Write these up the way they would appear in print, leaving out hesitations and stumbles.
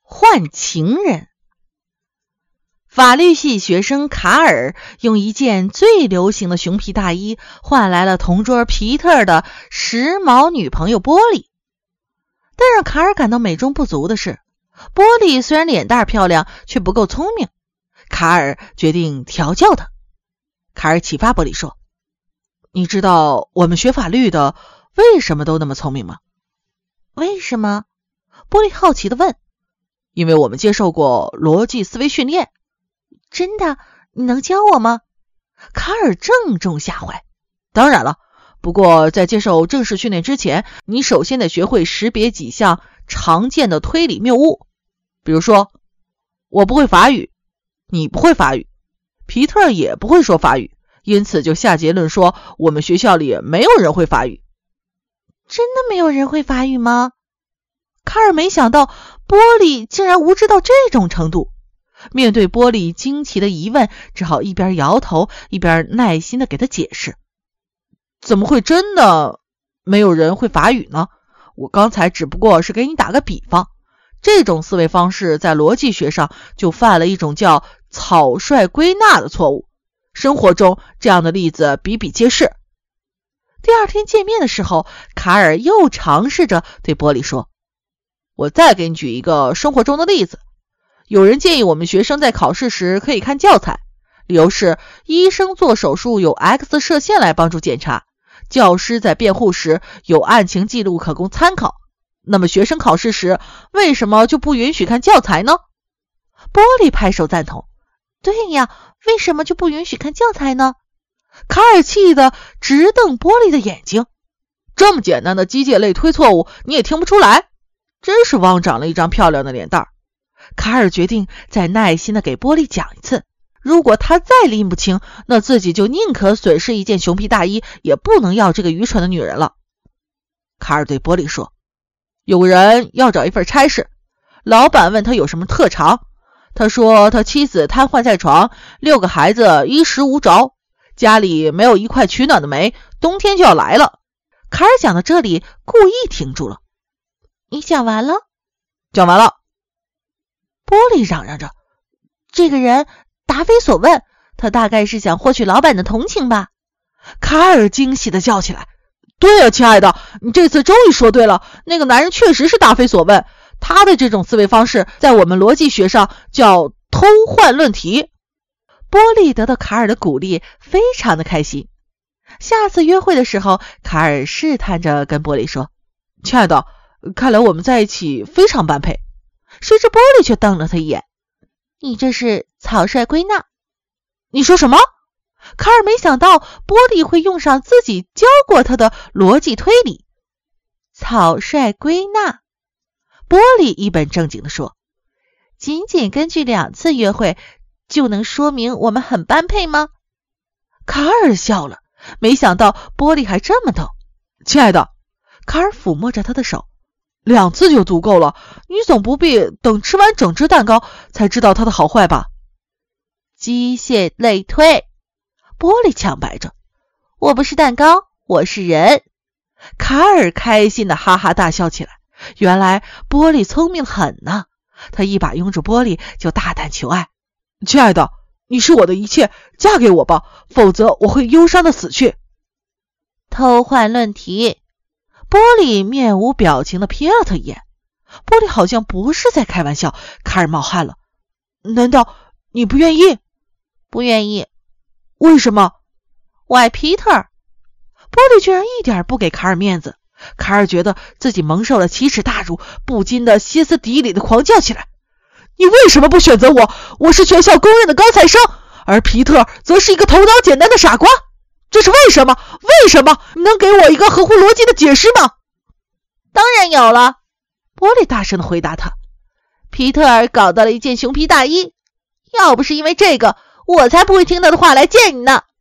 换情人。法律系学生卡尔用一件最流行的熊皮大衣换来了同桌皮特的时髦女朋友波莉。但让卡尔感到美中不足的是，波莉虽然脸蛋漂亮，却不够聪明。卡尔决定调教她。卡尔启发波莉说：你知道我们学法律的为什么都那么聪明吗？为什么？波莉好奇地问。因为我们接受过逻辑思维训练。真的？你能教我吗？卡尔正中下怀。当然了，不过在接受正式训练之前，你首先得学会识别几项常见的推理谬误。比如说，我不会法语，你不会法语，皮特也不会说法语，因此就下结论说我们学校里没有人会法语。真的没有人会法语吗？卡尔没想到波莉竟然无知到这种程度。面对波莉惊奇的疑问，只好一边摇头一边耐心地给他解释。怎么会真的没有人会法语呢？我刚才只不过是给你打个比方。这种思维方式在逻辑学上就犯了一种叫草率归纳的错误。生活中这样的例子比比皆是。第二天见面的时候，卡尔又尝试着对波莉说：我再给你举一个生活中的例子。有人建议我们学生在考试时可以看教材，理由是医生做手术有 X 射线来帮助检查，教师在辩护时有案情记录可供参考。那么学生考试时为什么就不允许看教材呢？波莉拍手赞同。对呀，为什么就不允许看教材呢？卡尔气得直瞪波莉的眼睛。这么简单的机械类推错误你也听不出来？真是汪长了一张漂亮的脸蛋。卡尔决定再耐心地给波莉讲一次，如果他再拎不清，那自己就宁可损失一件熊皮大衣，也不能要这个愚蠢的女人了。卡尔对波莉说：有个人要找一份差事，老板问他有什么特长，他说他妻子瘫痪在床，6个孩子衣食无着，家里没有一块取暖的煤，冬天就要来了。卡尔讲到这里故意停住了。你讲完了？讲完了。波莉嚷嚷着：这个人答非所问，他大概是想获取老板的同情吧。卡尔惊喜地叫起来：对啊，亲爱的，你这次终于说对了，那个男人确实是答非所问，他的这种思维方式在我们逻辑学上叫偷换论题。波莉得到卡尔的鼓励，非常的开心。下次约会的时候，卡尔试探着跟波莉说：亲爱的，看来我们在一起非常般配。谁知波莉却瞪了他一眼：你这是草率归纳。你说什么？卡尔没想到波莉会用上自己教过他的逻辑推理。草率归纳。波莉一本正经地说：仅仅根据2次约会就能说明我们很般配吗？卡尔笑了，没想到波莉还这么逗。亲爱的，卡尔抚摸着他的手，2次就足够了，你总不必等吃完整只蛋糕才知道它的好坏吧？机械类推。波莉抢白着：我不是蛋糕，我是人。卡尔开心的哈哈大笑起来。原来波莉聪明很呢。他一把拥住波莉就大胆求爱：亲爱的，你是我的一切，嫁给我吧，否则我会忧伤的死去。偷换论题。波莉面无表情地瞥了他一眼。波莉好像不是在开玩笑。卡尔冒汗了：难道你不愿意？不愿意。为什么？我爱皮特。波莉居然一点不给卡尔面子。卡尔觉得自己蒙受了奇耻大辱，不禁的歇斯底里的狂叫起来：你为什么不选择我？我是全校公认的高材生，而皮特则是一个头脑简单的傻瓜。这是为什么？为什么？你能给我一个合乎逻辑的解释吗？当然有了，波莉大声地回答他。皮特尔搞到了一件熊皮大衣，要不是因为这个，我才不会听他的话来见你呢。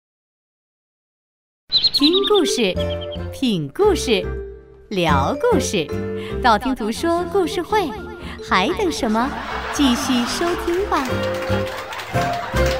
听故事，品故事，聊故事，道听途说故事会，还等什么？继续收听吧。